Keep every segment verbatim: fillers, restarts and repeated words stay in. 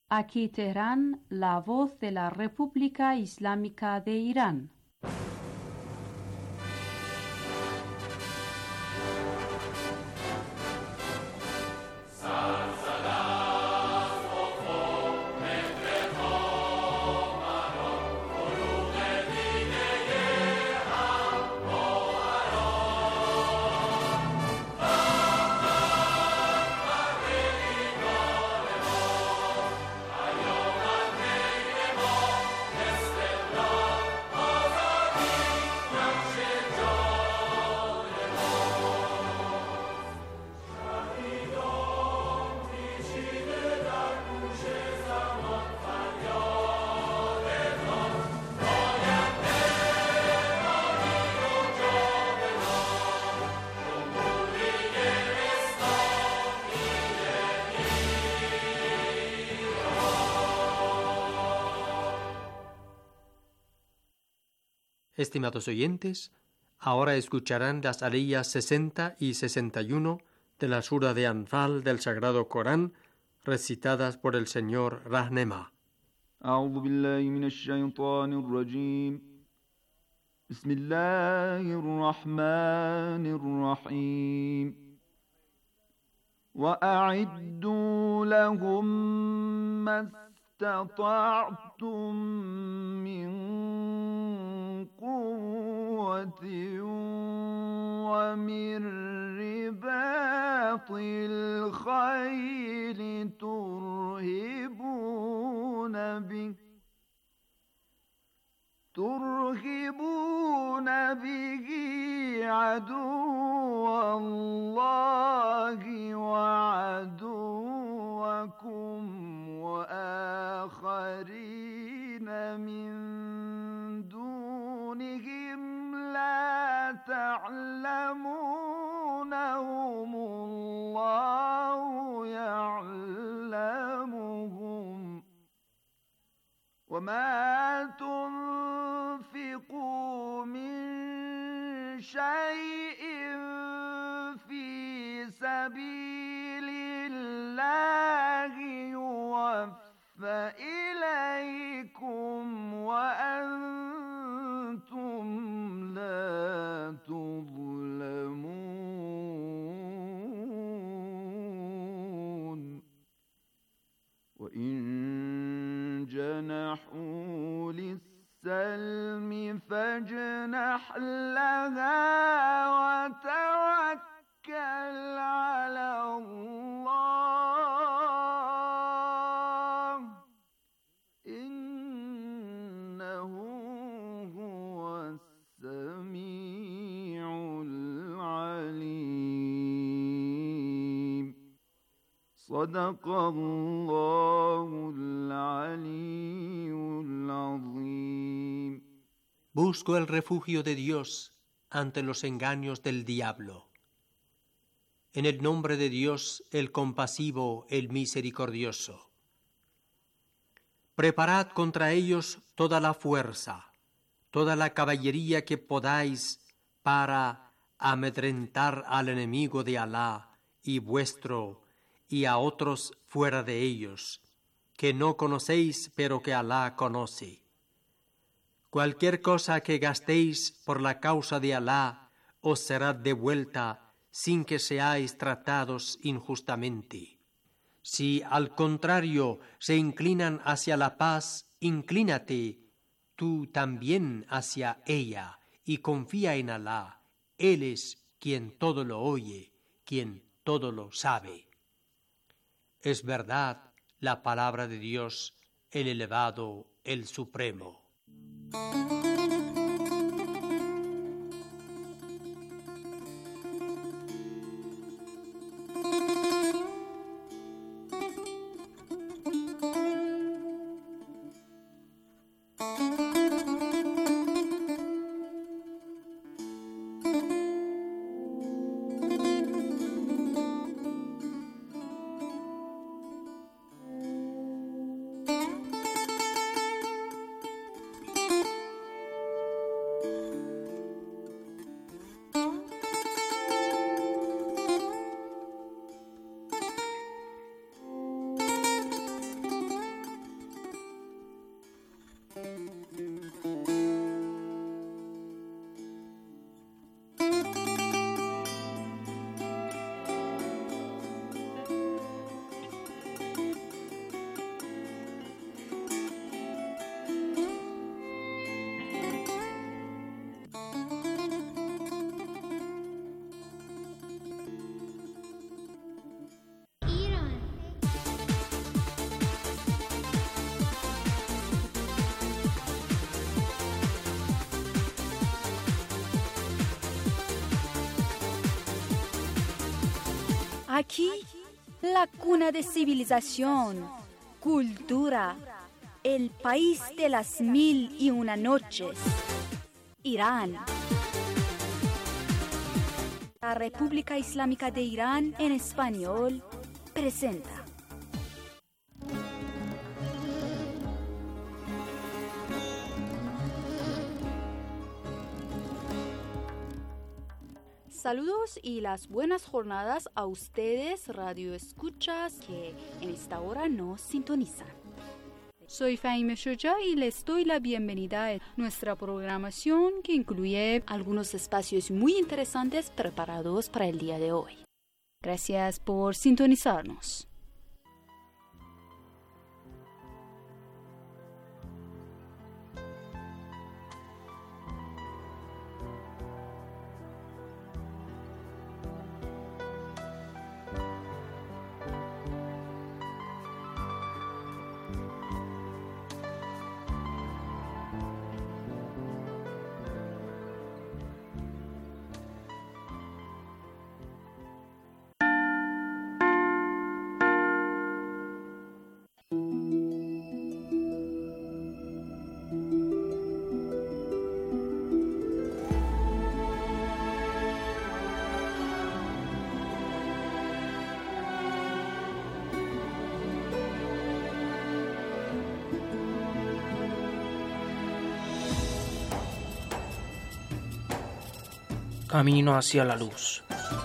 Aquí Teherán, la voz de la República Islámica de Irán. Estimados oyentes, ahora escucharán las aliyas sesenta y sesenta y uno de la sura de Anfal del Sagrado Corán, recitadas por el señor Rahnema. أعوذ بالله من الشيطان الرجيم بسم الله الرحمن الرحيم وأعدوا لهم ما استطعتم من قوة ومن رباط الخيل ترهبون به ترهبون به عدو الله وعدوكم وآخرين من دونهم لا تعلمونهم الله يعلمهم وما تنفقوا من شيء في سبيل الله يوفى إليكم وأنتم لا تظلمون وإن جنحوا للسلم فاجنح لها وتوكل على الله إنه هو السميع العليم صدق الله العلي العظيم. Busco el refugio de Dios ante los engaños del diablo. En el nombre de Dios, el compasivo, el misericordioso. Preparad contra ellos toda la fuerza, toda la caballería que podáis para amedrentar al enemigo de Alá y vuestro y a otros fuera de ellos, que no conocéis pero que Alá conoce. Cualquier cosa que gastéis por la causa de Alá os será devuelta sin que seáis tratados injustamente. Si al contrario se inclinan hacia la paz, inclínate tú también hacia ella y confía en Alá. Él es quien todo lo oye, quien todo lo sabe. Es verdad la palabra de Dios, el elevado, el supremo. Aquí, la cuna de civilización, cultura, el país de las mil y una noches, Irán. La República Islámica de Irán en español presenta. Saludos y las buenas jornadas a ustedes, radio escuchas, que en esta hora nos sintonizan. Soy Fahime Shoja y les doy la bienvenida a nuestra programación que incluye algunos espacios muy interesantes preparados para el día de hoy. Gracias por sintonizarnos. Camino hacia la luz.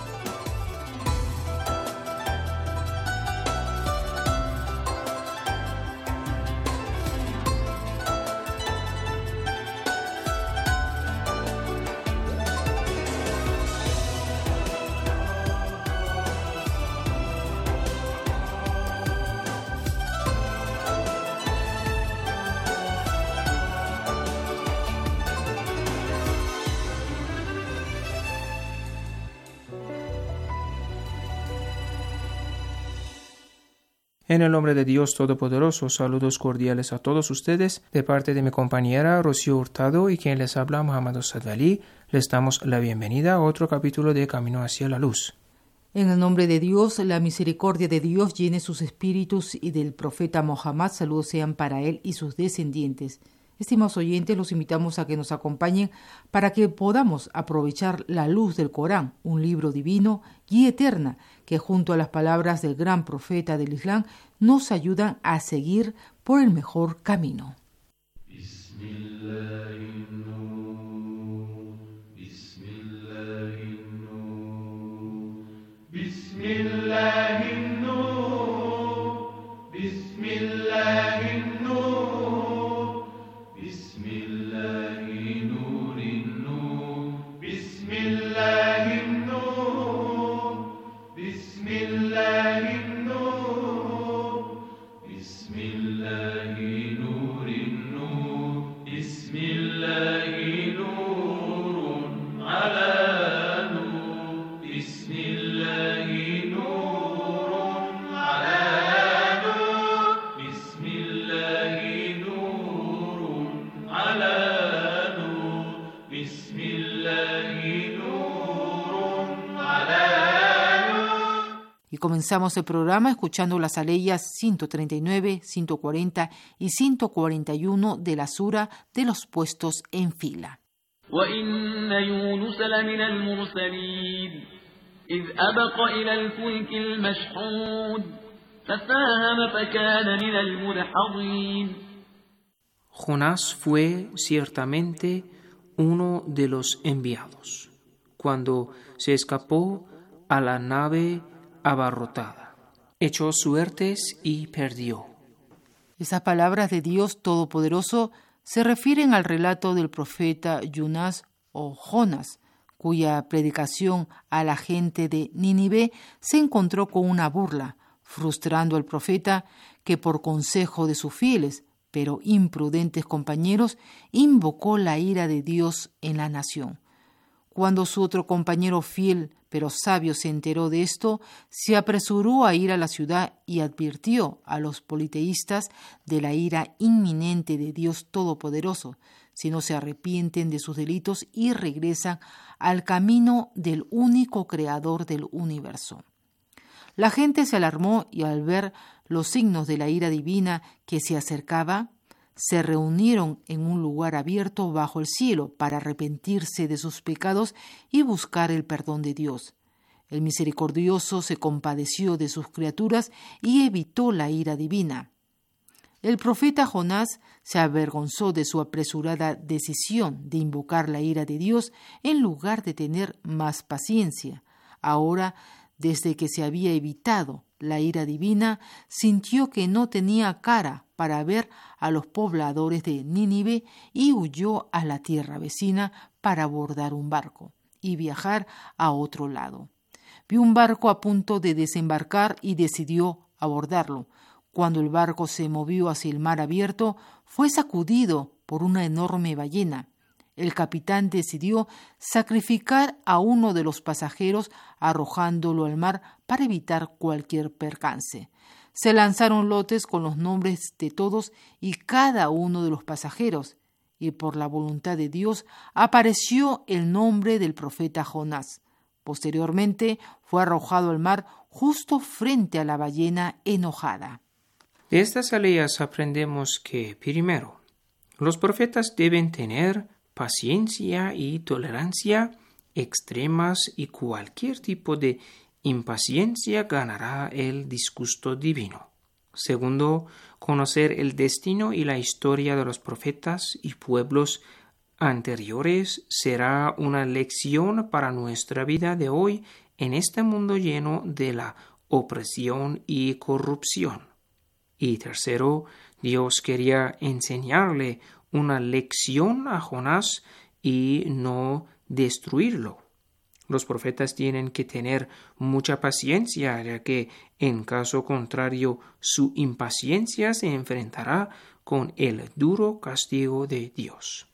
En el nombre de Dios Todopoderoso, saludos cordiales a todos ustedes, de parte de mi compañera Rocío Hurtado y quien les habla, Muhammad Sadali. Les damos la bienvenida a otro capítulo de Camino hacia la Luz. En el nombre de Dios, la misericordia de Dios llene sus espíritus y del profeta Mohammed, saludos sean para él y sus descendientes. Estimados oyentes, los invitamos a que nos acompañen para que podamos aprovechar la luz del Corán, un libro divino, guía eterna, que junto a las palabras del gran profeta del Islam nos ayudan a seguir por el mejor camino. Y comenzamos el programa escuchando las aleyas ciento treinta y nueve, ciento cuarenta y ciento cuarenta y uno de la sura de los puestos en fila. وَإِنَّ يُونُسَ لَمِنَ الْمُرْسَلِينَ إِذْ أَبَقَ إِلَى الْفُلْكِ الْمَشْحُونِ فَسَاهَمَ فَكَانَ مِنَ الْمُدْحَضِينَ. Jonás fue ciertamente uno de los enviados, cuando se escapó a la nave abarrotada, echó suertes y perdió. Esas palabras de Dios Todopoderoso se refieren al relato del profeta Jonás o Jonás, cuya predicación a la gente de Nínive se encontró con una burla, frustrando al profeta que por consejo de sus fieles, pero imprudentes compañeros, invocó la ira de Dios en la nación. Cuando su otro compañero fiel pero sabio se enteró de esto, se apresuró a ir a la ciudad y advirtió a los politeístas de la ira inminente de Dios Todopoderoso, si no se arrepienten de sus delitos y regresan al camino del único creador del universo. La gente se alarmó y al ver los signos de la ira divina que se acercaba, se reunieron en un lugar abierto bajo el cielo para arrepentirse de sus pecados y buscar el perdón de Dios. El misericordioso se compadeció de sus criaturas y evitó la ira divina. El profeta Jonás se avergonzó de su apresurada decisión de invocar la ira de Dios en lugar de tener más paciencia. Ahora, desde que se había evitado la ira divina, sintió que no tenía cara para ver a los pobladores de Nínive y huyó a la tierra vecina para abordar un barco y viajar a otro lado. Vio un barco a punto de desembarcar y decidió abordarlo. Cuando el barco se movió hacia el mar abierto, fue sacudido por una enorme ballena. El capitán decidió sacrificar a uno de los pasajeros arrojándolo al mar para evitar cualquier percance. Se lanzaron lotes con los nombres de todos y cada uno de los pasajeros, y por la voluntad de Dios apareció el nombre del profeta Jonás. Posteriormente fue arrojado al mar justo frente a la ballena enojada. De estas aleyas aprendemos que, primero, los profetas deben tener paciencia y tolerancia extremas y cualquier tipo de impaciencia ganará el disgusto divino. Segundo, conocer el destino y la historia de los profetas y pueblos anteriores será una lección para nuestra vida de hoy en este mundo lleno de la opresión y corrupción. Y tercero, Dios quería enseñarle una lección a Jonás y no destruirlo. Los profetas tienen que tener mucha paciencia, ya que en caso contrario su impaciencia se enfrentará con el duro castigo de Dios.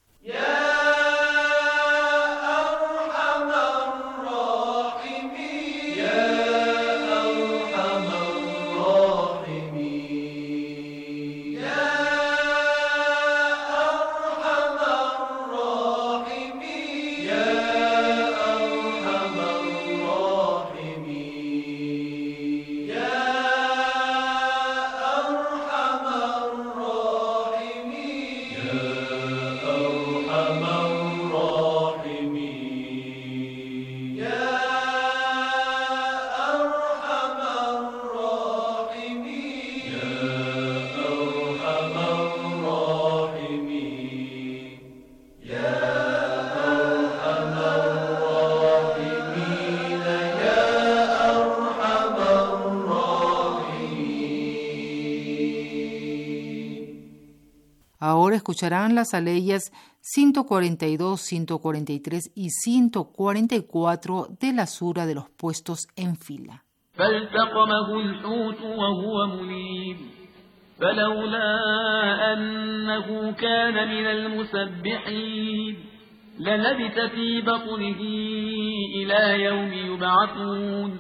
Ahora escucharán las aleyas ciento cuarenta y dos, ciento cuarenta y tres y ciento cuarenta y cuatro de la sura de los puestos en fila. فالتقمه الحوت وهو مليم فلولا أنه كان من المسبحين للبث في بطنه إلى يوم يبعثون.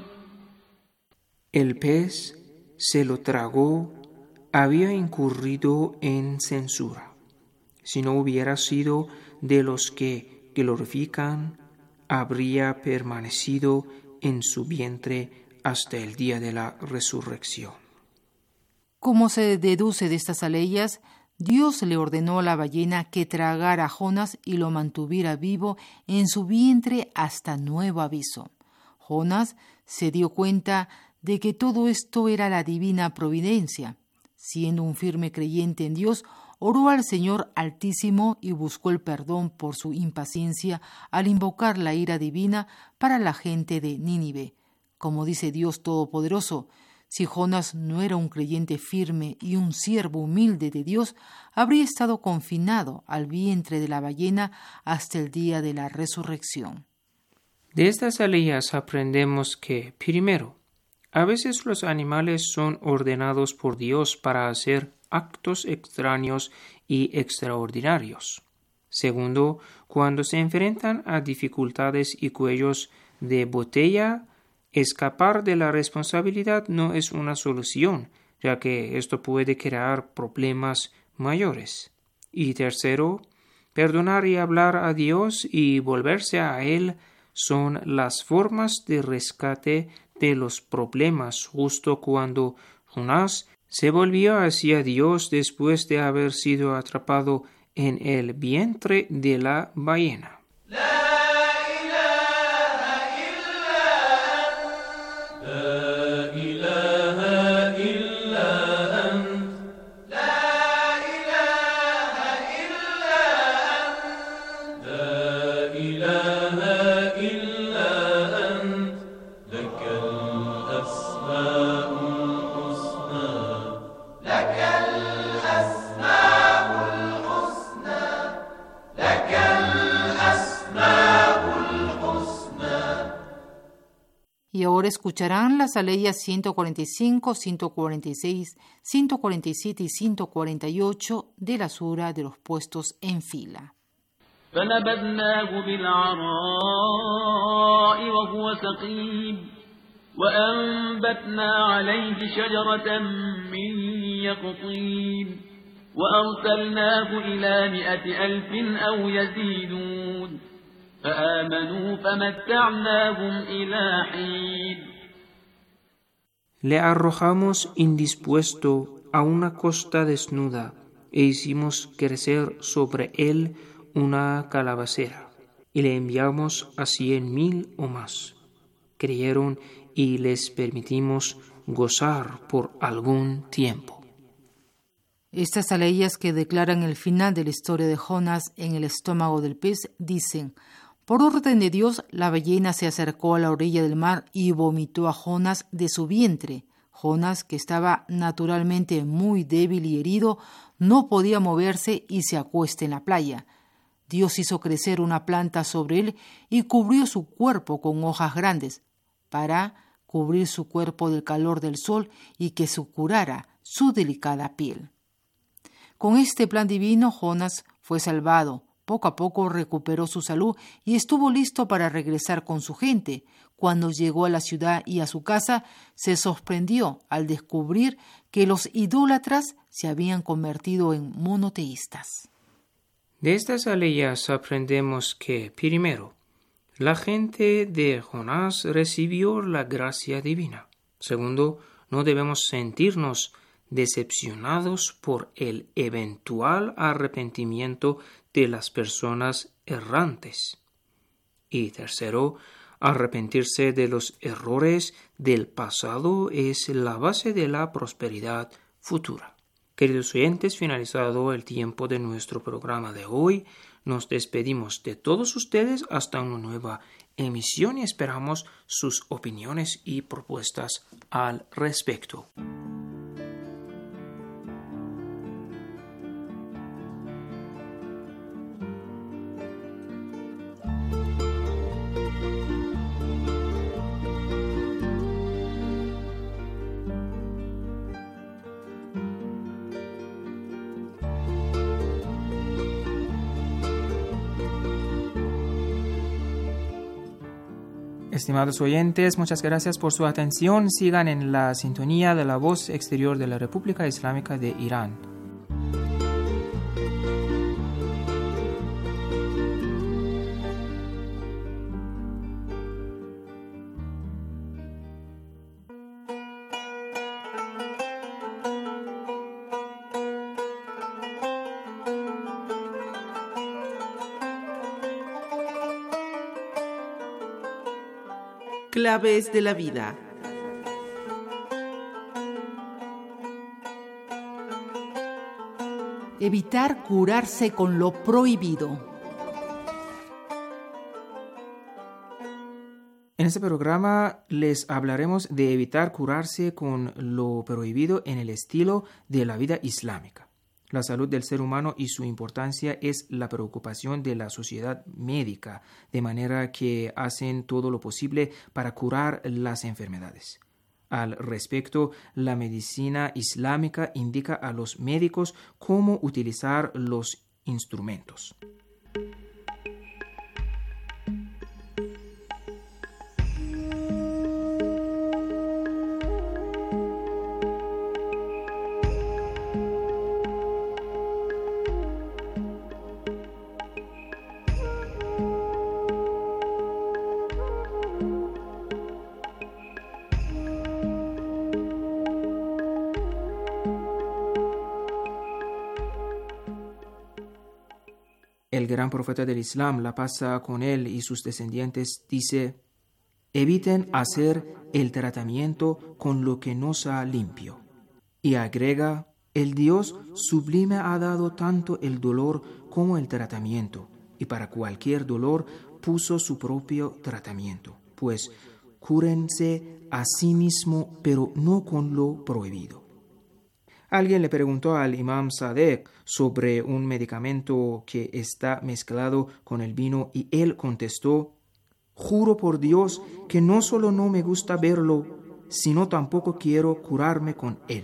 El pez se lo tragó, había incurrido en censura. Si no hubiera sido de los que glorifican, habría permanecido en su vientre hasta el día de la resurrección. Como se deduce de estas aleyas, Dios le ordenó a la ballena que tragara a Jonás y lo mantuviera vivo en su vientre hasta nuevo aviso. Jonás se dio cuenta de que todo esto era la divina providencia. Siendo un firme creyente en Dios, oró al Señor Altísimo y buscó el perdón por su impaciencia al invocar la ira divina para la gente de Nínive. Como dice Dios Todopoderoso, Si Jonás no era un creyente firme y un siervo humilde de Dios, habría estado confinado al vientre de la ballena hasta el día de la resurrección. De estas aleyas aprendemos que, primero, a veces los animales son ordenados por Dios para hacer actos extraños y extraordinarios. Segundo, cuando se enfrentan a dificultades y cuellos de botella, escapar de la responsabilidad no es una solución, ya que esto puede crear problemas mayores. Y tercero, perdonar y hablar a Dios y volverse a Él son las formas de rescate de los problemas justo cuando Jonás se volvió hacia Dios después de haber sido atrapado en el vientre de la ballena. Y ahora escucharán las aleyas ciento cuarenta y cinco, ciento cuarenta y seis, ciento cuarenta y siete y ciento cuarenta y ocho de la sura de los puestos en fila. فنبذناه بالعراء وهو سقيم وأنبتنا عليه شجرة من يقطين وأرسلناه إلى مئة ألف أو يزيدون فآمنوا فمتعناهم إلى حين. Le arrojamos indispuesto a una costa desnuda e hicimos crecer sobre él una calabacera, y le enviamos a cien mil o más. Creyeron y les permitimos gozar por algún tiempo. Estas aleyas que declaran el final de la historia de Jonás en el estómago del pez dicen: por orden de Dios, la ballena se acercó a la orilla del mar y vomitó a Jonás de su vientre. Jonás, que estaba naturalmente muy débil y herido, no podía moverse y se acuesta en la playa. Dios hizo crecer una planta sobre él y cubrió su cuerpo con hojas grandes, para cubrir su cuerpo del calor del sol y que se curara su delicada piel. Con este plan divino, Jonás fue salvado. Poco a poco recuperó su salud y estuvo listo para regresar con su gente. Cuando llegó a la ciudad y a su casa, se sorprendió al descubrir que los idólatras se habían convertido en monoteístas. De estas aleyas aprendemos que, primero, la gente de Jonás recibió la gracia divina. Segundo, no debemos sentirnos decepcionados por el eventual arrepentimiento de las personas errantes. Y tercero, arrepentirse de los errores del pasado es la base de la prosperidad futura. Queridos oyentes, finalizado el tiempo de nuestro programa de hoy, nos despedimos de todos ustedes hasta una nueva emisión y esperamos sus opiniones y propuestas al respecto. Estimados oyentes, muchas gracias por su atención. Sigan en la sintonía de la voz exterior de la República Islámica de Irán. Claves de la vida. Evitar curarse con lo prohibido. En este programa les hablaremos de evitar curarse con lo prohibido en el estilo de la vida islámica. La salud del ser humano y su importancia es la preocupación de la sociedad médica, de manera que hacen todo lo posible para curar las enfermedades. Al respecto, la medicina islámica indica a los médicos cómo utilizar los instrumentos. El gran profeta del Islam, la paz con él y sus descendientes, dice: eviten hacer el tratamiento con lo que no sea limpio. Y agrega: el Dios sublime ha dado tanto el dolor como el tratamiento, y para cualquier dolor puso su propio tratamiento. Pues cúrense a sí mismo, pero no con lo prohibido. Alguien le preguntó al imam Sadek sobre un medicamento que está mezclado con el vino y él contestó: juro por Dios que no solo no me gusta verlo, sino tampoco quiero curarme con él.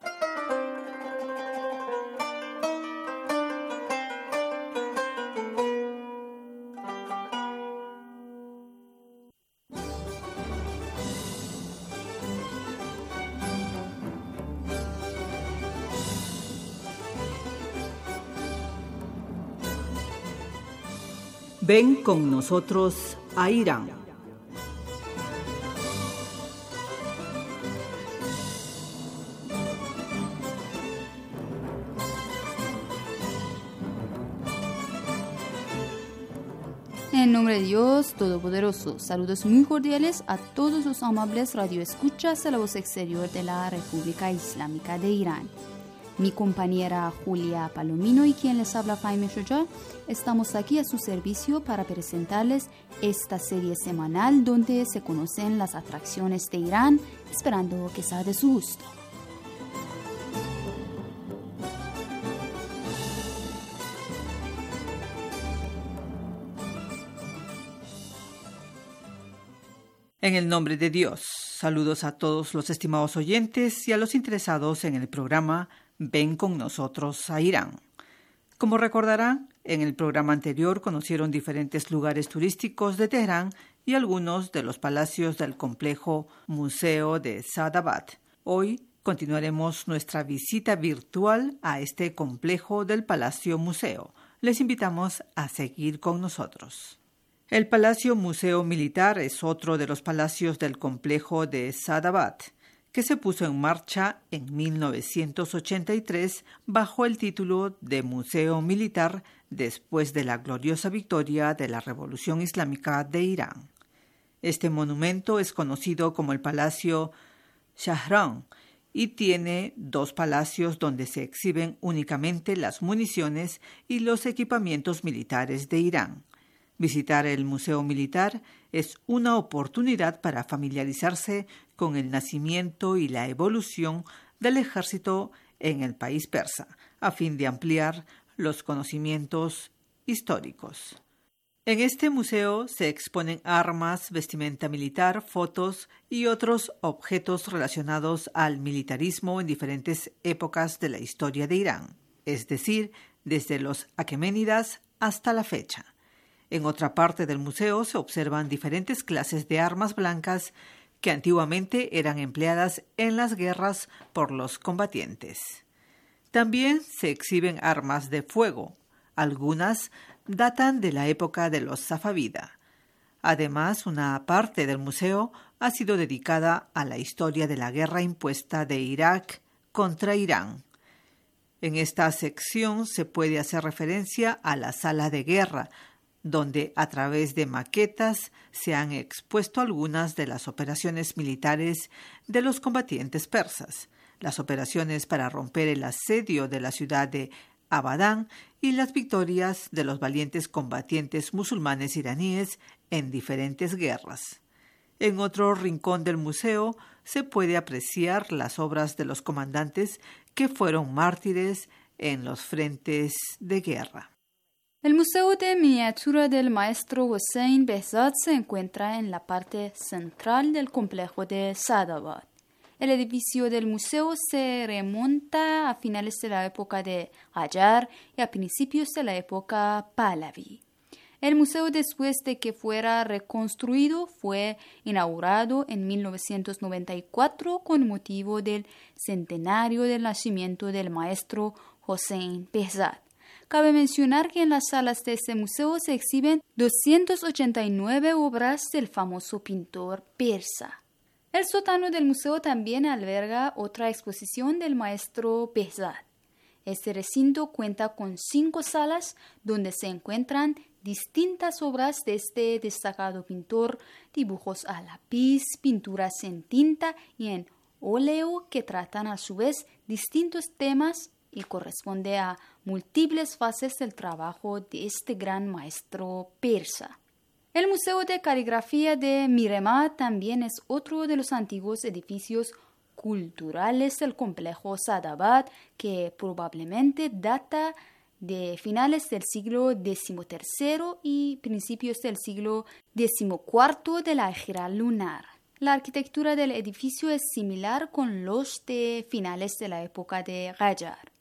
Ven con nosotros a Irán. En nombre de Dios Todopoderoso, saludos muy cordiales a todos los amables radioescuchas de la voz exterior de la República Islámica de Irán. Mi compañera Julia Palomino y quien les habla Fahime Shoja, estamos aquí a su servicio para presentarles esta serie semanal donde se conocen las atracciones de Irán, esperando que sea de su gusto. En el nombre de Dios, saludos a todos los estimados oyentes y a los interesados en el programa Ven con nosotros a Irán. Como recordarán, en el programa anterior conocieron diferentes lugares turísticos de Teherán y algunos de los palacios del complejo Museo de Saadabad. Hoy continuaremos nuestra visita virtual a este complejo del Palacio Museo. Les invitamos a seguir con nosotros. El Palacio Museo Militar es otro de los palacios del complejo de Saadabad, que se puso en marcha en mil novecientos ochenta y tres bajo el título de Museo Militar después de la gloriosa victoria de la Revolución Islámica de Irán. Este monumento es conocido como el Palacio Shahran y tiene dos palacios donde se exhiben únicamente las municiones y los equipamientos militares de Irán. Visitar el Museo Militar es una oportunidad para familiarizarse con el nacimiento y la evolución del ejército en el país persa, a fin de ampliar los conocimientos históricos. En este museo se exponen armas, vestimenta militar, fotos y otros objetos relacionados al militarismo en diferentes épocas de la historia de Irán, es decir, desde los aqueménidas hasta la fecha. En otra parte del museo se observan diferentes clases de armas blancas que antiguamente eran empleadas en las guerras por los combatientes. También se exhiben armas de fuego. Algunas datan de la época de los safávida. Además, una parte del museo ha sido dedicada a la historia de la guerra impuesta de Irak contra Irán. En esta sección se puede hacer referencia a la sala de guerra, donde a través de maquetas se han expuesto algunas de las operaciones militares de los combatientes persas, las operaciones para romper el asedio de la ciudad de Abadán y las victorias de los valientes combatientes musulmanes iraníes en diferentes guerras. En otro rincón del museo se puede apreciar las obras de los comandantes que fueron mártires en los frentes de guerra. El Museo de Miniatura del Maestro Hossein Behzad se encuentra en la parte central del complejo de Sadabad. El edificio del museo se remonta a finales de la época de Qajar y a principios de la época Pahlavi. El museo, después de que fuera reconstruido, fue inaugurado en mil novecientos noventa y cuatro con motivo del centenario del nacimiento del maestro Hossein Behzad. Cabe mencionar que en las salas de este museo se exhiben doscientas ochenta y nueve obras del famoso pintor persa. El sótano del museo también alberga otra exposición del maestro Behzad. Este recinto cuenta con cinco salas donde se encuentran distintas obras de este destacado pintor, dibujos a lápiz, pinturas en tinta y en óleo que tratan a su vez distintos temas y corresponde a múltiples fases del trabajo de este gran maestro persa. El Museo de Caligrafía de Miremad también es otro de los antiguos edificios culturales del complejo Sadabad que probablemente data de finales del siglo decimotercero y principios del siglo decimocuarto de la era lunar. La arquitectura del edificio es similar con los de finales de la época de Qajar.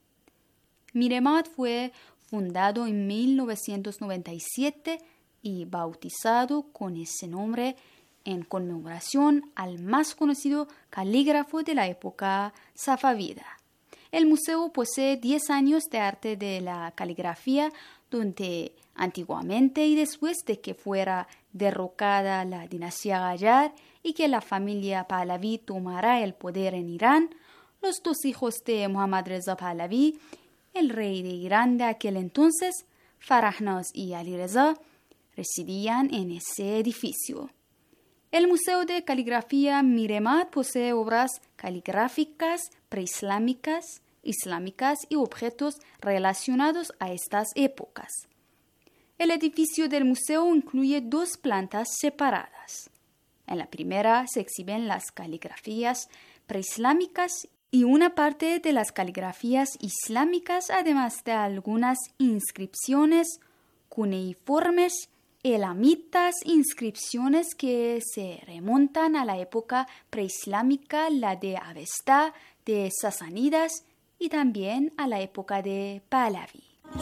Miremad fue fundado en mil novecientos noventa y siete y bautizado con ese nombre en conmemoración al más conocido calígrafo de la época safávida. El museo posee diez años de arte de la caligrafía, donde antiguamente y después de que fuera derrocada la dinastía Qajar y que la familia Pahlavi tomara el poder en Irán, los dos hijos de Muhammad Reza Pahlavi, el rey de Irán de aquel entonces, Farahnaz y Ali Reza, residían en ese edificio. El Museo de Caligrafía Miremad posee obras caligráficas preislámicas, islámicas y objetos relacionados a estas épocas. El edificio del museo incluye dos plantas separadas. En la primera se exhiben las caligrafías preislámicas y una parte de las caligrafías islámicas, además de algunas inscripciones cuneiformes, elamitas, inscripciones que se remontan a la época preislámica, la de Avesta, de Sasánidas y también a la época de Pahlavi.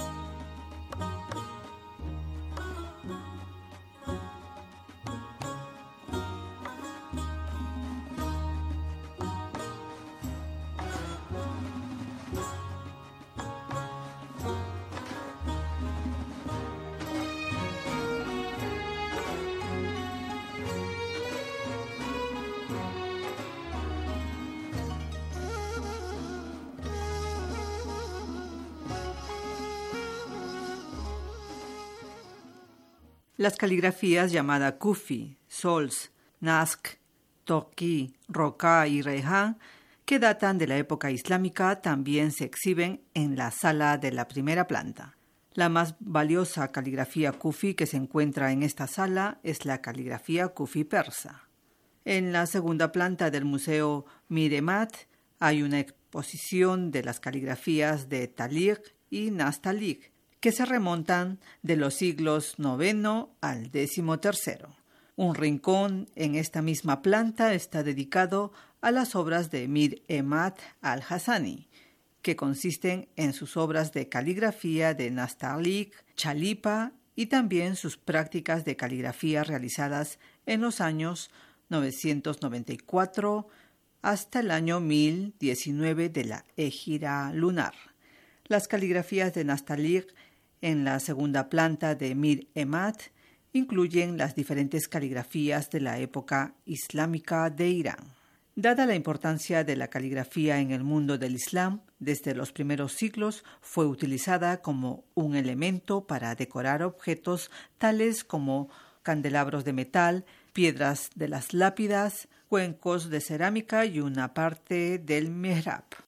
Las caligrafías llamadas Kufi, Sols, Naskh, Toqui, Roca y Rehan, que datan de la época islámica, también se exhiben en la sala de la primera planta. La más valiosa caligrafía Kufi que se encuentra en esta sala es la caligrafía Kufi persa. En la segunda planta del Museo Miremad hay una exposición de las caligrafías de Taliq y Nastaliq, que se remontan de los siglos noveno al décimo tercero. Un rincón en esta misma planta está dedicado a las obras de Mir Emad al-Hassani, que consisten en sus obras de caligrafía de Nastaliq, Chalipa y también sus prácticas de caligrafía realizadas en los años novecientos noventa y cuatro hasta el año mil diecinueve de la Égira lunar. Las caligrafías de Nastaliq en la segunda planta de Mir Emad incluyen las diferentes caligrafías de la época islámica de Irán. Dada la importancia de la caligrafía en el mundo del Islam, desde los primeros siglos fue utilizada como un elemento para decorar objetos tales como candelabros de metal, piedras de las lápidas, cuencos de cerámica y una parte del mihrab.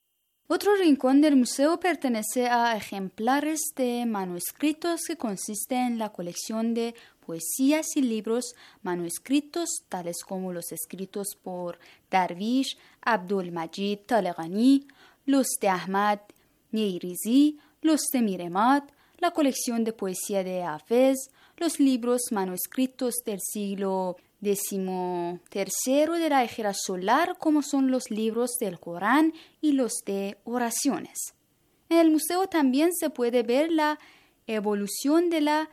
Otro rincón del museo pertenece a ejemplares de manuscritos que consiste en la colección de poesías y libros manuscritos tales como los escritos por Darwish Abdul Majid Taleghani, los de Ahmad Neirizi, los de Miremad, la colección de poesía de Hafez, los libros manuscritos del siglo decimotercero de la Égira solar, como son los libros del Corán y los de oraciones. En el museo también se puede ver la evolución de la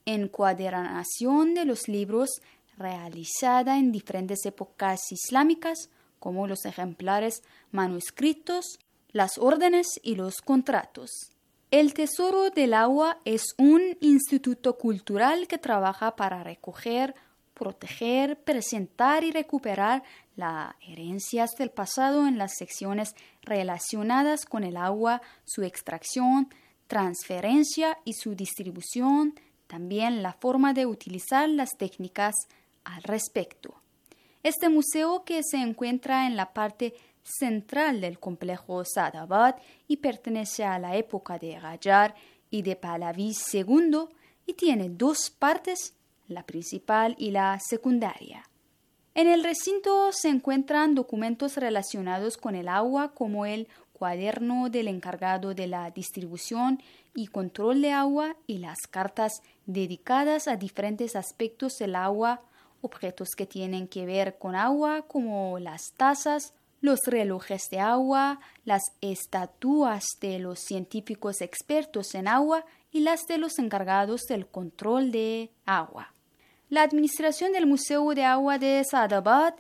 encuadernación de los libros realizada en diferentes épocas islámicas, como los ejemplares manuscritos, las órdenes y los contratos. El Tesoro del Agua es un instituto cultural que trabaja para recoger, proteger, presentar y recuperar las herencias del pasado en las secciones relacionadas con el agua, su extracción, transferencia y su distribución, también la forma de utilizar las técnicas al respecto. Este museo, que se encuentra en la parte central del complejo Saadabad y pertenece a la época de Qajar y de Pahlaví segundo, y tiene dos partes, la principal y la secundaria. En el recinto se encuentran documentos relacionados con el agua, como el cuaderno del encargado de la distribución y control de agua y las cartas dedicadas a diferentes aspectos del agua, objetos que tienen que ver con agua, como las tazas, los relojes de agua, las estatuas de los científicos expertos en agua y las de los encargados del control de agua. La administración del Museo de Agua de Saadabad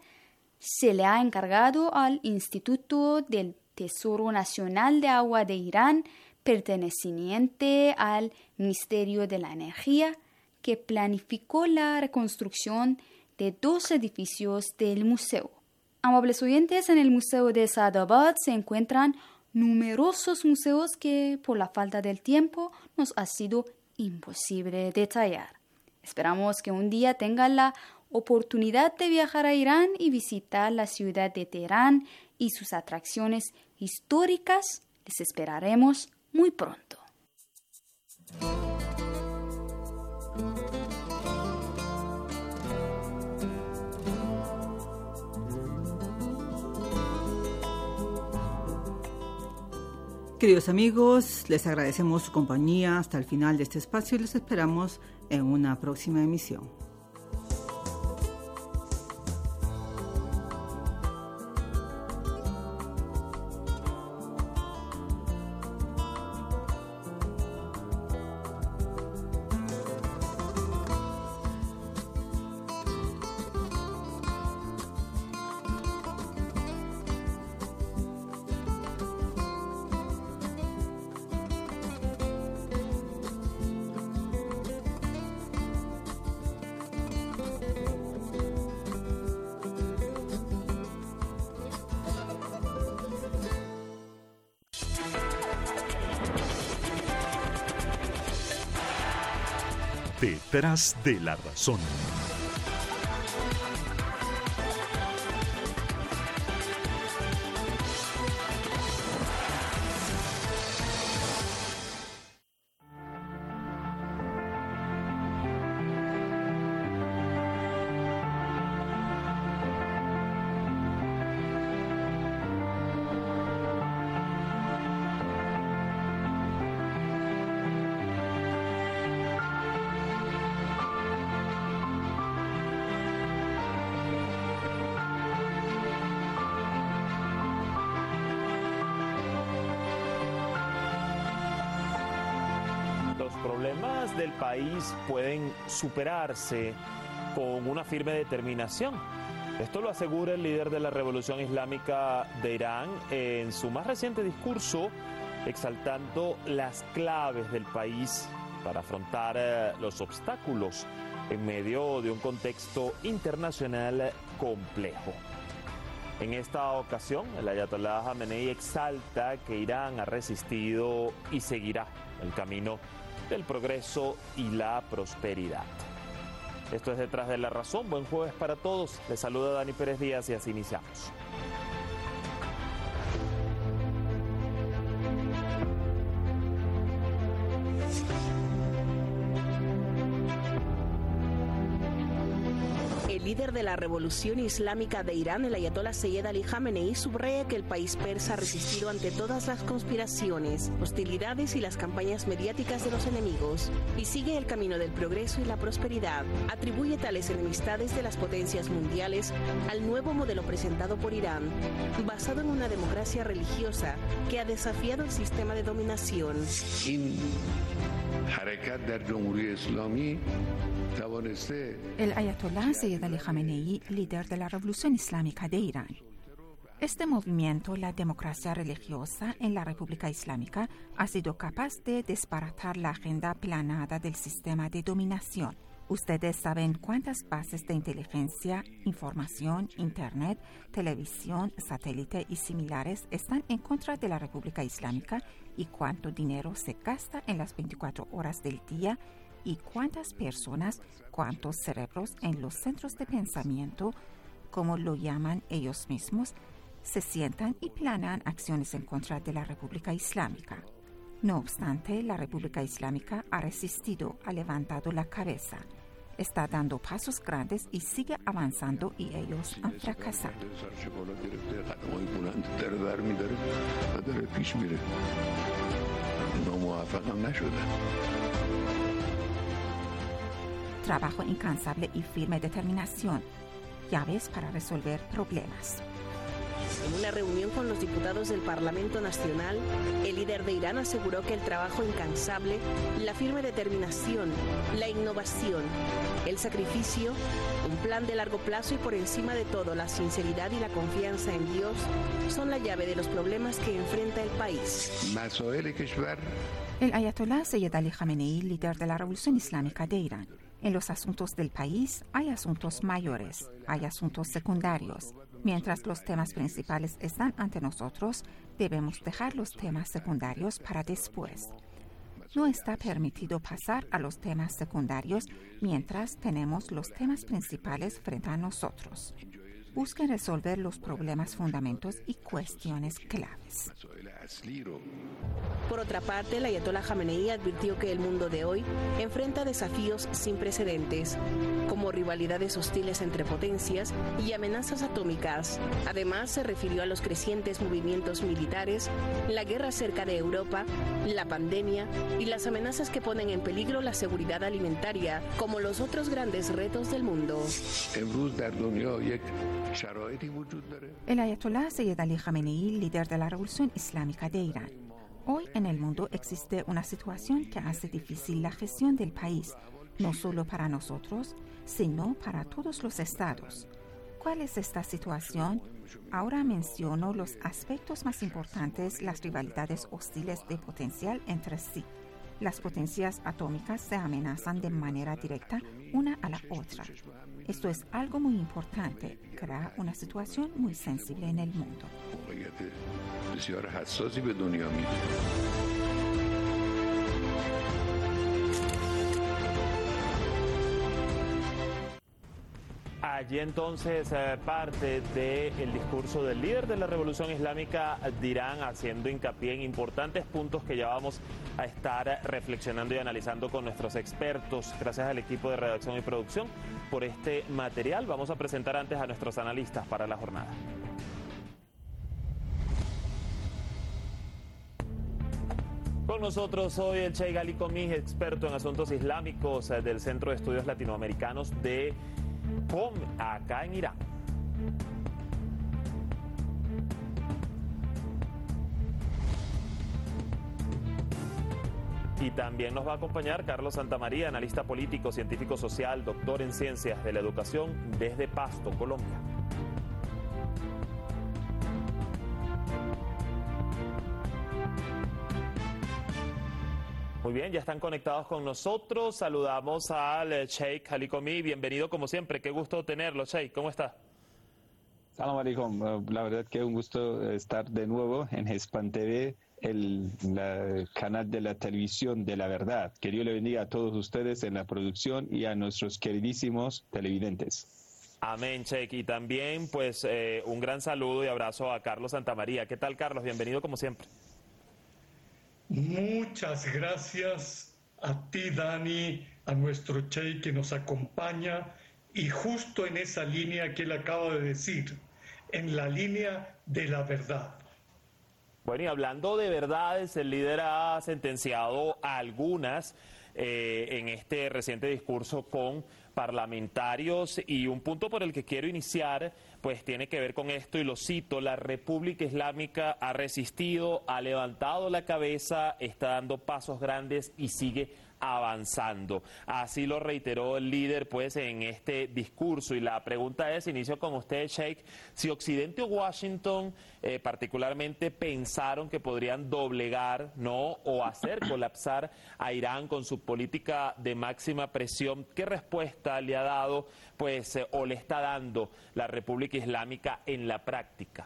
se le ha encargado al Instituto del Tesoro Nacional de Agua de Irán, perteneciente al Ministerio de la Energía, que planificó la reconstrucción de dos edificios del museo. Amables oyentes, en el Museo de Saadabad se encuentran numerosos museos que, por la falta del tiempo, nos ha sido imposible detallar. Esperamos que un día tengan la oportunidad de viajar a Irán y visitar la ciudad de Teherán y sus atracciones históricas. Les esperaremos muy pronto. Queridos amigos, les agradecemos su compañía hasta el final de este espacio y les esperamos en una próxima emisión. Detrás de la razón. Los problemas del país pueden superarse con una firme determinación. Esto lo asegura el líder de la Revolución Islámica de Irán en su más reciente discurso, exaltando las claves del país para afrontar eh, los obstáculos en medio de un contexto internacional complejo. En esta ocasión, el Ayatollah Jamenei exalta que Irán ha resistido y seguirá el camino del progreso y la prosperidad. Esto es Detrás de la Razón. Buen jueves para todos. Les saluda Dani Pérez Díaz y así iniciamos. El líder de la Revolución Islámica de Irán, el ayatolá Seyed Ali Khamenei, subraya que el país persa ha resistido ante todas las conspiraciones, hostilidades y las campañas mediáticas de los enemigos, y sigue el camino del progreso y la prosperidad. Atribuye tales enemistades de las potencias mundiales al nuevo modelo presentado por Irán, basado en una democracia religiosa que ha desafiado el sistema de dominación. El ayatolá Seyed Ali Khamenei, líder de la Revolución Islámica de Irán. Este movimiento, la democracia religiosa en la República Islámica, ha sido capaz de desbaratar la agenda planada del sistema de dominación. Ustedes saben cuántas bases de inteligencia, información, internet, televisión, satélite y similares están en contra de la República Islámica y cuánto dinero se gasta en las veinticuatro horas del día y cuántas personas, cuántos cerebros en los centros de pensamiento, como lo llaman ellos mismos, se sientan y planean acciones en contra de la República Islámica. No obstante, la República Islámica ha resistido, ha levantado la cabeza, está dando pasos grandes y sigue avanzando y ellos han fracasado. Trabajo incansable y firme determinación, llaves para resolver problemas. En una reunión con los diputados del Parlamento Nacional, el líder de Irán aseguró que el trabajo incansable, la firme determinación, la innovación, el sacrificio, un plan de largo plazo y por encima de todo la sinceridad y la confianza en Dios son la llave de los problemas que enfrenta el país. El ayatolá Seyed Ali Khamenei, líder de la Revolución Islámica de Irán. En los asuntos del país hay asuntos mayores, hay asuntos secundarios. Mientras los temas principales están ante nosotros, debemos dejar los temas secundarios para después. No está permitido pasar a los temas secundarios mientras tenemos los temas principales frente a nosotros. Busquen resolver los problemas fundamentos y cuestiones claves. Por otra parte, el ayatolá Khamenei advirtió que el mundo de hoy enfrenta desafíos sin precedentes, como rivalidades hostiles entre potencias y amenazas atómicas. Además, se refirió a los crecientes movimientos militares, la guerra cerca de Europa, la pandemia y las amenazas que ponen en peligro la seguridad alimentaria, como los otros grandes retos del mundo. El ayatolá Seyed Ali Khamenei, líder de la Revolución Islámica de Irán. Hoy en el mundo existe una situación que hace difícil la gestión del país, no solo para nosotros, sino para todos los estados. ¿Cuál es esta situación? Ahora menciono los aspectos más importantes, las rivalidades hostiles de potencial entre sí. Las potencias atómicas se amenazan de manera directa una a la otra. Esto es algo muy importante, crea una situación muy sensible en el mundo. Allí entonces eh, parte del discurso del líder de la Revolución Islámica de Irán, haciendo hincapié en importantes puntos que ya vamos a estar reflexionando y analizando con nuestros expertos. Gracias al equipo de redacción y producción por este material. Vamos a presentar antes a nuestros analistas para la jornada. Con nosotros hoy el Sheikh Ali Komi, experto en asuntos islámicos eh, del Centro de Estudios Latinoamericanos de P O M, acá en Irán. Y también nos va a acompañar Carlos Santamaría, analista político, científico social, doctor en ciencias de la educación desde Pasto, Colombia. Muy bien, ya están conectados con nosotros. Saludamos al Sheikh Ali Komi. Bienvenido como siempre. Qué gusto tenerlo, Sheikh. ¿Cómo está? Salam alaikum. La verdad que un gusto estar de nuevo en Hispan T V, el la canal de la televisión de la verdad. Que Dios le bendiga a todos ustedes en la producción y a nuestros queridísimos televidentes. Amén, Sheikh. Y también, pues, eh, un gran saludo y abrazo a Carlos Santamaría. ¿Qué tal, Carlos? Bienvenido como siempre. Muchas gracias a ti, Dani, a nuestro Sheikh que nos acompaña y justo en esa línea que él acaba de decir, en la línea de la verdad. Bueno, y hablando de verdades, el líder ha sentenciado a algunas eh, en este reciente discurso con parlamentarios, y un punto por el que quiero iniciar pues tiene que ver con esto, y lo cito: la República Islámica ha resistido, ha levantado la cabeza, está dando pasos grandes y sigue avanzando. Así lo reiteró el líder pues en este discurso, y la pregunta es, inicio con usted, Sheikh, si Occidente o Washington eh, particularmente pensaron que podrían doblegar, ¿no?, o hacer colapsar a Irán con su política de máxima presión. ¿Qué respuesta le ha dado pues eh, o le está dando la República Islámica en la práctica?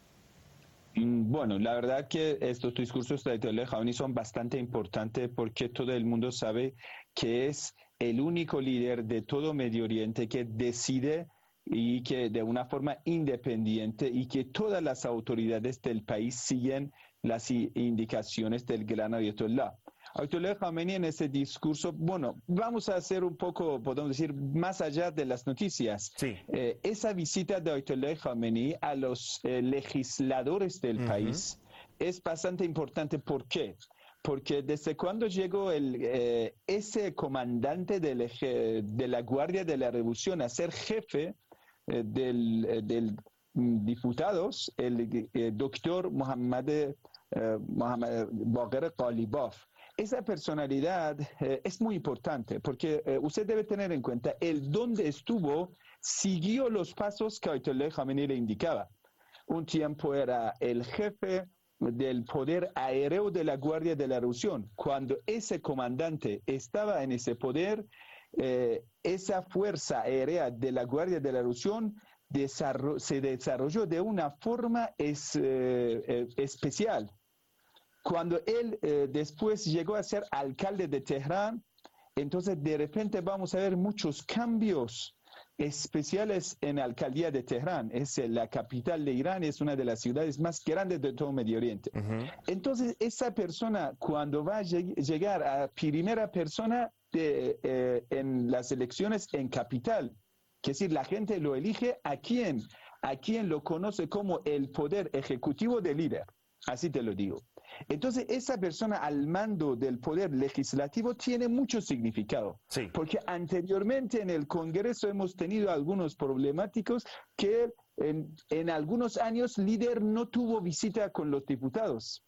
Bueno, la verdad que estos discursos de Ayatollah Khamenei son bastante importantes porque todo el mundo sabe que es el único líder de todo Medio Oriente que decide y que de una forma independiente, y que todas las autoridades del país siguen las indicaciones del gran Ayatollah. Ayatollah Khamenei en ese discurso, bueno, vamos a hacer un poco, podemos decir, más allá de las noticias. Sí. Eh, esa visita de Ayatollah Khamenei a los eh, legisladores del uh-huh. país es bastante importante. ¿Por qué? Porque desde cuando llegó el, eh, ese comandante del, de la Guardia de la Revolución a ser jefe eh, del, eh, del diputados, el eh, doctor Mohammad, eh, Mohammad Baqir Qalibaf, esa personalidad eh, es muy importante porque eh, usted debe tener en cuenta el dónde estuvo, siguió los pasos que Ayatollah Khamenei le indicaba. Un tiempo era el jefe del poder aéreo de la Guardia de la Revolución. Cuando ese comandante estaba en ese poder, eh, esa fuerza aérea de la Guardia de la Revolución desarroll- se desarrolló de una forma es, eh, eh, especial. Cuando él eh, después llegó a ser alcalde de Teherán, entonces de repente vamos a ver muchos cambios especiales en la alcaldía de Teherán. Es la capital de Irán, es una de las ciudades más grandes de todo Medio Oriente. Uh-huh. Entonces esa persona, cuando va a lleg- llegar a primera persona de, eh, en las elecciones en capital, que es decir, la gente lo elige a quien, a quien lo conoce como el poder ejecutivo del líder. Así te lo digo. Entonces, esa persona al mando del poder legislativo tiene mucho significado. Sí. Porque anteriormente en el Congreso hemos tenido algunos problemáticos que en, en algunos años líder no tuvo visita con los diputados.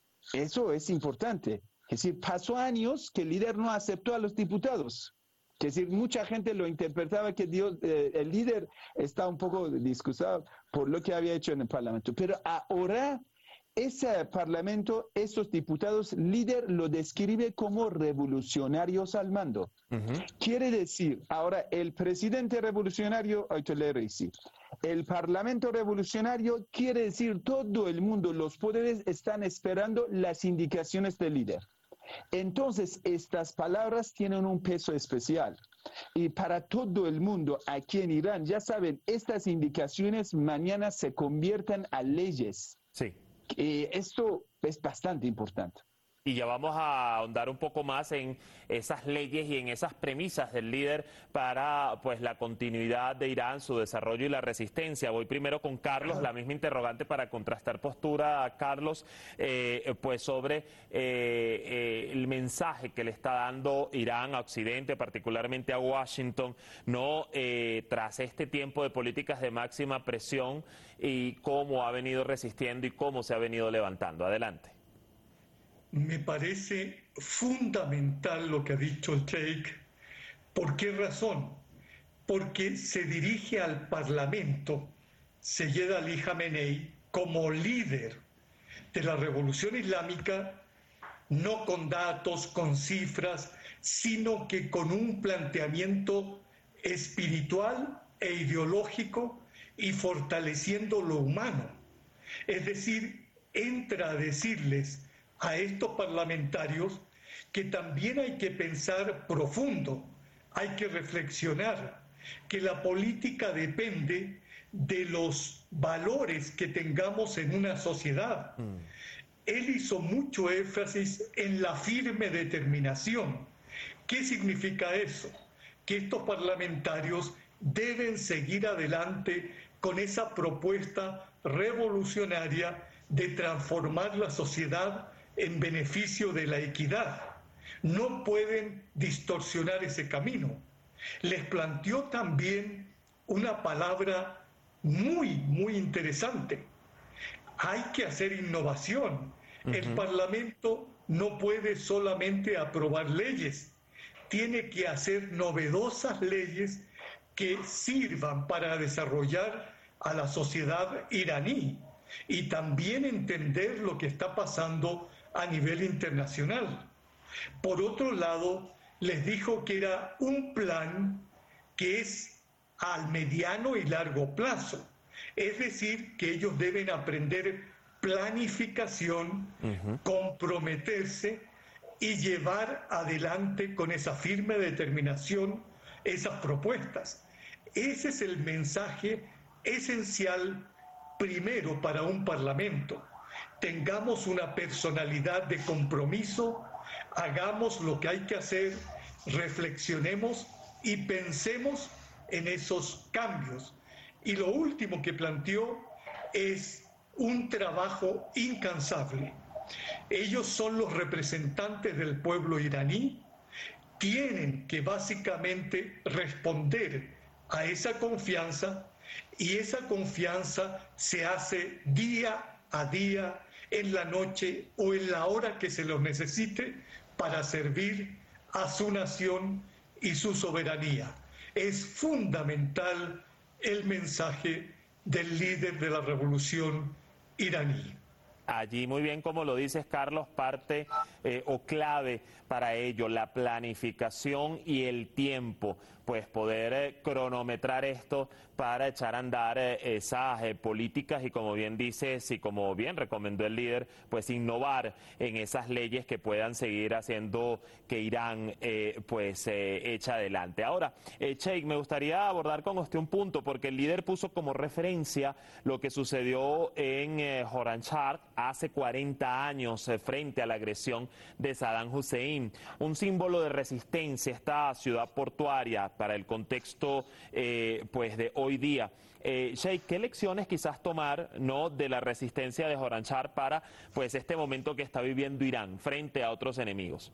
Eso es importante. Es decir, pasó años que el líder no aceptó a los diputados. Es decir, mucha gente lo interpretaba que Dios, eh, el líder está un poco disgustado por lo que había hecho en el Parlamento. Pero ahora ese Parlamento, esos diputados, líder lo describe como revolucionarios al mando. Uh-huh. Quiere decir, ahora el presidente revolucionario, Ayatollah Reisi, el Parlamento revolucionario, quiere decir todo el mundo, los poderes están esperando las indicaciones del líder. Entonces, estas palabras tienen un peso especial. Y para todo el mundo aquí en Irán, ya saben, estas indicaciones mañana se convierten a leyes. Sí. Eh, esto es bastante importante. Y ya vamos a ahondar un poco más en esas leyes y en esas premisas del líder para pues la continuidad de Irán, su desarrollo y la resistencia. Voy primero con Carlos, la misma interrogante para contrastar postura, Carlos, eh, pues sobre eh, eh, el mensaje que le está dando Irán a Occidente, particularmente a Washington, no eh, tras este tiempo de políticas de máxima presión, y cómo ha venido resistiendo y cómo se ha venido levantando. Adelante. Me parece fundamental lo que ha dicho el Sheikh. ¿Por qué razón? Porque se dirige al Parlamento Seyyed Ali Khamenei como líder de la Revolución Islámica, no con datos, con cifras, sino que con un planteamiento espiritual e ideológico y fortaleciendo lo humano. Es decir, entra a decirles a estos parlamentarios que también hay que pensar profundo, hay que reflexionar, que la política depende de los valores que tengamos en una sociedad. Mm. Él hizo mucho énfasis en la firme determinación. ¿Qué significa eso? Que estos parlamentarios deben seguir adelante con esa propuesta revolucionaria de transformar la sociedad en beneficio de la equidad. No pueden distorsionar ese camino. Les planteó también una palabra muy, muy interesante. Hay que hacer innovación. Uh-huh. El Parlamento no puede solamente aprobar leyes, tiene que hacer novedosas leyes que sirvan para desarrollar a la sociedad iraní y también entender lo que está pasando a nivel internacional. Por otro lado, les dijo que era un plan que es al mediano y largo plazo, es decir, que ellos deben aprender planificación, uh-huh. comprometerse y llevar adelante con esa firme determinación esas propuestas. Ese es el mensaje esencial primero para un parlamento. Tengamos una personalidad de compromiso, hagamos lo que hay que hacer, reflexionemos y pensemos en esos cambios. Y lo último que planteó es un trabajo incansable. Ellos son los representantes del pueblo iraní, tienen que básicamente responder a esa confianza y esa confianza se hace día a día, en la noche o en la hora que se los necesite para servir a su nación y su soberanía. Es fundamental el mensaje del líder de la revolución iraní. Allí, muy bien, como lo dices, Carlos, parte eh, o clave para ello, la planificación y el tiempo, pues poder eh, cronometrar esto para echar a andar eh, esas eh, políticas y, como bien dices y como bien recomendó el líder, pues innovar en esas leyes que puedan seguir haciendo que Irán eh, pues eh, eche adelante. Ahora, eh, Sheikh, me gustaría abordar con usted un punto, porque el líder puso como referencia lo que sucedió en eh, Khorramshahr hace cuarenta años eh, frente a la agresión de Saddam Hussein, un símbolo de resistencia, esta ciudad portuaria para el contexto eh, pues de hoy día. Eh, Sheikh, ¿qué lecciones quizás tomar no de la resistencia de Khorramshahr para pues este momento que está viviendo Irán frente a otros enemigos?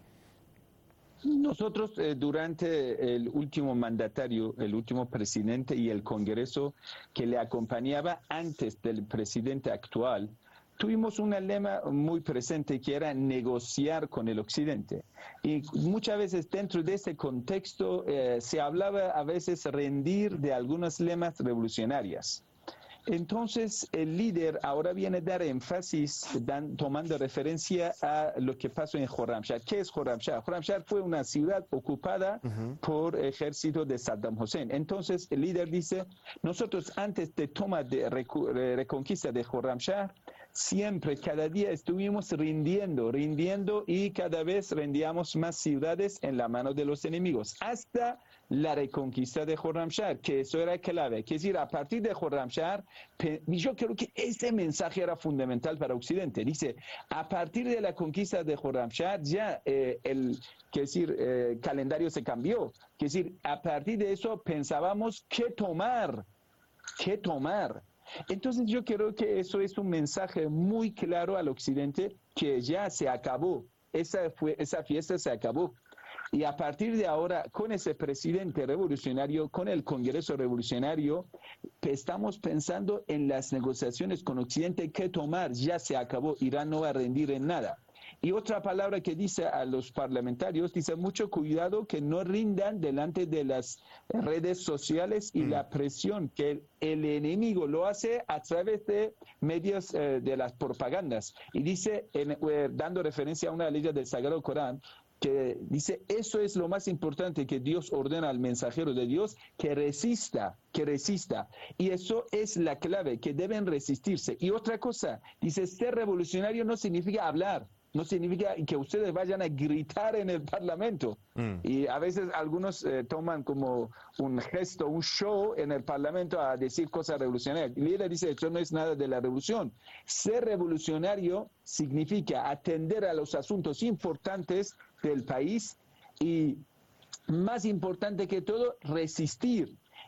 Nosotros eh, durante el último mandatario, el último presidente y el Congreso que le acompañaba antes del presidente actual, tuvimos un lema muy presente que era negociar con el Occidente. Y muchas veces dentro de ese contexto eh, se hablaba a veces rendir de algunas lemas revolucionarias. Entonces el líder ahora viene a dar énfasis dan, tomando referencia a lo que pasó en Khorramshahr. ¿Qué es Khorramshahr? Khorramshahr fue una ciudad ocupada uh-huh. por el ejército de Saddam Hussein. Entonces el líder dice, nosotros antes de toma de recu- reconquista de Khorramshahr, siempre, cada día estuvimos rindiendo, rindiendo y cada vez rendíamos más ciudades en la mano de los enemigos, hasta la reconquista de Khorramshahr, que eso era clave. Que es decir, a partir de Khorramshahr, yo creo que ese mensaje era fundamental para Occidente. Dice, a partir de la conquista de Khorramshahr, ya eh, el que decir, eh, calendario se cambió. Que es decir, a partir de eso pensábamos qué tomar, qué tomar. Entonces yo creo que eso es un mensaje muy claro al Occidente que ya se acabó, esa, fue, esa fiesta se acabó. Y a partir de ahora, con ese presidente revolucionario, con el Congreso revolucionario, estamos pensando en las negociaciones con Occidente, qué tomar, ya se acabó, Irán no va a rendir en nada. Y otra palabra que dice a los parlamentarios, dice mucho cuidado que no rindan delante de las redes sociales y mm. la presión que el, el enemigo lo hace a través de medios eh, de las propagandas. Y dice, en, eh, dando referencia a una ley del Sagrado Corán, que dice, eso es lo más importante que Dios ordena al mensajero de Dios, que resista, que resista. Y eso es la clave, que deben resistirse. Y otra cosa, dice, ser revolucionario no significa hablar. No significa que ustedes vayan a gritar en el Parlamento. Mm. Y a veces algunos eh, toman como un gesto, un show en el Parlamento a decir cosas revolucionarias. El líder dice, eso no es nada de la revolución. Ser revolucionario significa atender a los asuntos importantes del país y, más importante que todo, resistir.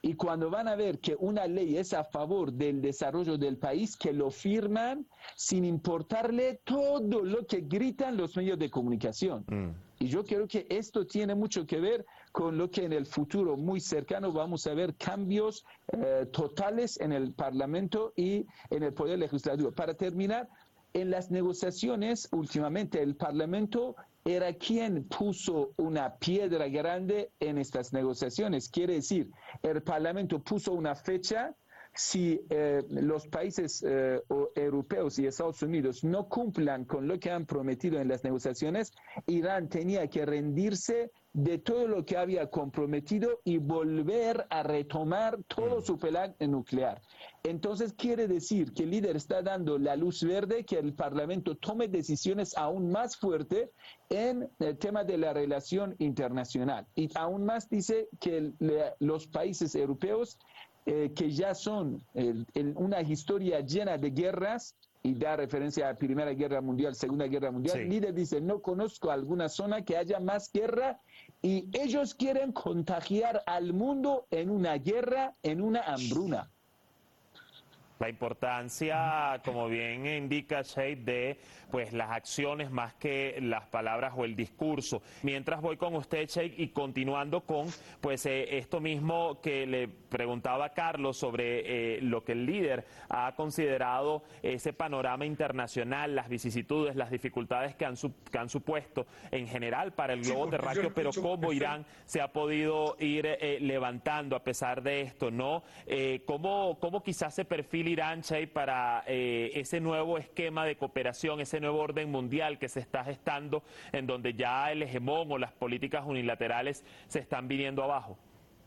Y cuando van a ver que una ley es a favor del desarrollo del país, que lo firman sin importarle todo lo que gritan los medios de comunicación. Mm. Y yo creo que esto tiene mucho que ver con lo que en el futuro muy cercano vamos a ver cambios eh, totales en el Parlamento y en el Poder Legislativo. Para terminar, en las negociaciones, últimamente el Parlamento era quien puso una piedra grande en estas negociaciones. Quiere decir, el Parlamento puso una fecha. Si eh, los países eh, europeos y Estados Unidos no cumplan con lo que han prometido en las negociaciones, Irán tenía que rendirse de todo lo que había comprometido y volver a retomar todo su plan nuclear. Entonces quiere decir que el líder está dando la luz verde que el Parlamento tome decisiones aún más fuertes en el tema de la relación internacional. Y aún más dice que el, le, los países europeos Eh, que ya son eh, en una historia llena de guerras, y da referencia a la Primera Guerra Mundial, Segunda Guerra Mundial, sí. El líder dice, no conozco alguna zona que haya más guerra, y ellos quieren contagiar al mundo en una guerra, en una hambruna. La importancia, como bien indica Sheikh, de pues las acciones más que las palabras o el discurso. Mientras voy con usted, Sheikh, y continuando con pues eh, esto mismo que le preguntaba Carlos sobre eh, lo que el líder ha considerado ese panorama internacional, las vicisitudes, las dificultades que han, su, que han supuesto en general para el globo sí, terráqueo, pero cómo Irán se ha podido ir eh, levantando a pesar de esto, ¿no? Eh, ¿cómo, cómo quizás se perfila Irán, Sheikh, para eh, ese nuevo esquema de cooperación, ese nuevo orden mundial que se está gestando, en donde ya el hegemón o las políticas unilaterales se están viniendo abajo?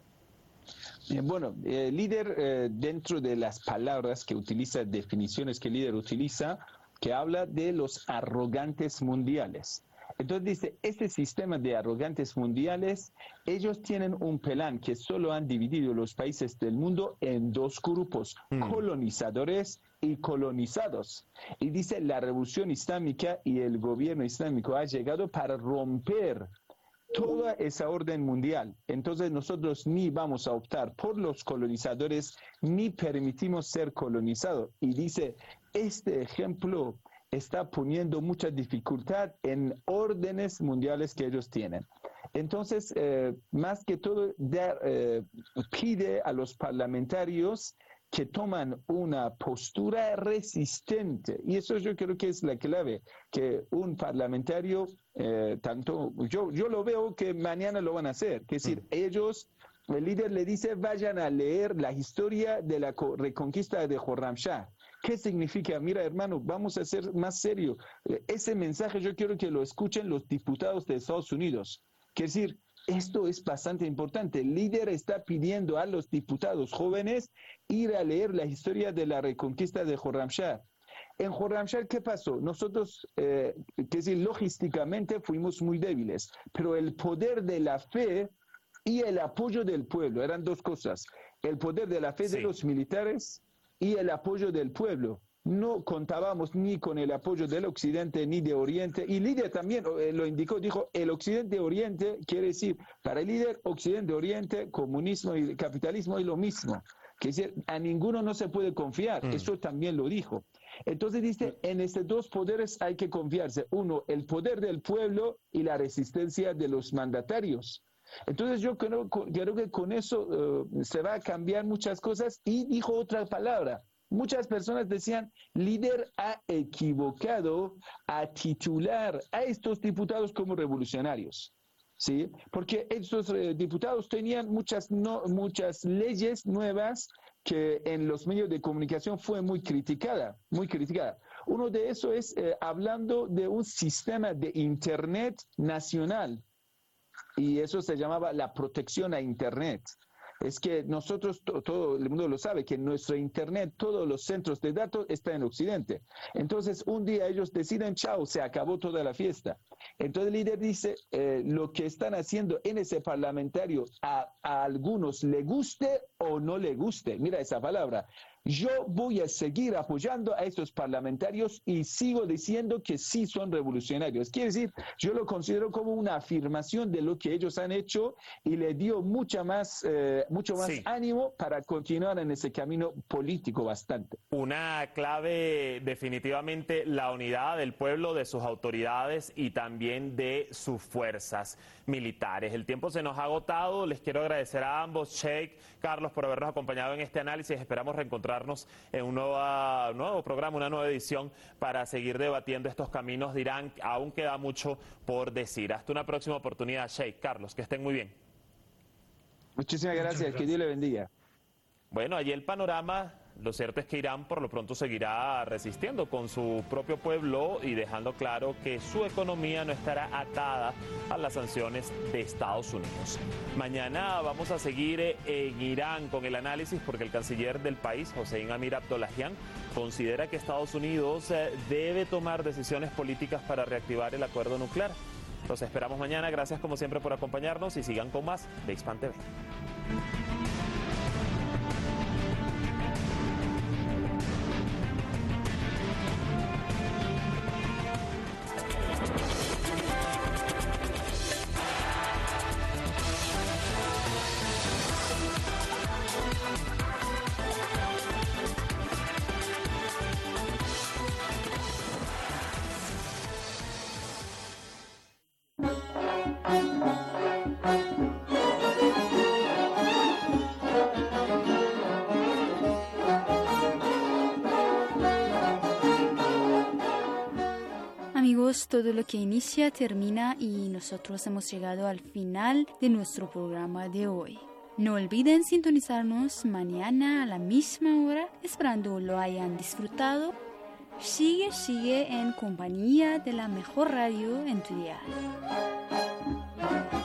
Bueno, el líder, eh, dentro de las palabras que utiliza, definiciones que el líder utiliza, que habla de los arrogantes mundiales. Entonces dice, este sistema de arrogantes mundiales, ellos tienen un plan que solo han dividido los países del mundo en dos grupos, mm. colonizadores y colonizados. Y dice, la revolución islámica y el gobierno islámico ha llegado para romper toda esa orden mundial. Entonces nosotros ni vamos a optar por los colonizadores, ni permitimos ser colonizados. Y dice, este ejemplo está poniendo mucha dificultad en órdenes mundiales que ellos tienen. Entonces, eh, más que todo, de, eh, pide a los parlamentarios que toman una postura resistente. Y eso yo creo que es la clave, que un parlamentario, eh, tanto yo, yo lo veo que mañana lo van a hacer. Es decir, mm. ellos, el líder le dice, vayan a leer la historia de la reconquista de Khorramshahr. ¿Qué significa? Mira, hermano, vamos a ser más serios. Ese mensaje yo quiero que lo escuchen los diputados de Estados Unidos. Es decir, esto es bastante importante. El líder está pidiendo a los diputados jóvenes ir a leer la historia de la reconquista de Khorramshahr. En Khorramshahr, ¿qué pasó? Nosotros, eh, es decir, logísticamente fuimos muy débiles, pero el poder de la fe y el apoyo del pueblo eran dos cosas. El poder de la fe sí. de los militares y el apoyo del pueblo. No contábamos ni con el apoyo del Occidente ni de Oriente. Y el líder también lo indicó, dijo, el Occidente-Oriente quiere decir, para el líder, Occidente-Oriente, comunismo y capitalismo es lo mismo. Que decir, a ninguno no se puede confiar. Mm. Eso también lo dijo. Entonces dice, en estos dos poderes hay que confiarse. Uno, el poder del pueblo y la resistencia de los mandatarios. Entonces yo creo, creo que con eso uh, se va a cambiar muchas cosas. Y dijo otra palabra. Muchas personas decían, líder ha equivocado a titular a estos diputados como revolucionarios, ¿sí? Porque estos eh, diputados tenían muchas, no, muchas leyes nuevas que en los medios de comunicación fue muy criticada, muy criticada. Uno de esos es eh, hablando de un sistema de Internet nacional, y eso se llamaba la protección a Internet. Es que nosotros, to, todo el mundo lo sabe, que en nuestro Internet, todos los centros de datos están en Occidente. Entonces, un día ellos deciden, chao, se acabó toda la fiesta. Entonces, el líder dice, eh, lo que están haciendo en ese parlamentario, a, a algunos le guste o no le guste. Mira esa palabra. Yo voy a seguir apoyando a estos parlamentarios y sigo diciendo que sí son revolucionarios. Quiere decir, yo lo considero como una afirmación de lo que ellos han hecho y le dio mucha más, eh, mucho más sí. ánimo para continuar en ese camino político bastante. Una clave definitivamente la unidad del pueblo, de sus autoridades y también de sus fuerzas militares. El tiempo se nos ha agotado. Les quiero agradecer a ambos, Sheikh, Carlos, por habernos acompañado en este análisis. Esperamos reencontrarnos en un nueva, nuevo programa, una nueva edición para seguir debatiendo estos caminos de Irán. Aún queda mucho por decir. Hasta una próxima oportunidad, Sheikh. Carlos, que estén muy bien. Muchísimas gracias, gracias. Que Dios le bendiga. Bueno, allí el panorama. Lo cierto es que Irán por lo pronto seguirá resistiendo con su propio pueblo y dejando claro que su economía no estará atada a las sanciones de Estados Unidos. Mañana vamos a seguir en Irán con el análisis porque el canciller del país, Hossein Amir Abdollahian, considera que Estados Unidos debe tomar decisiones políticas para reactivar el acuerdo nuclear. Los esperamos mañana. Gracias como siempre por acompañarnos y sigan con más de Hispan T V. Todo lo que inicia termina y nosotros hemos llegado al final de nuestro programa de hoy. No olviden sintonizarnos mañana a la misma hora, esperando lo hayan disfrutado. Sigue, sigue en compañía de la mejor radio en tu dial.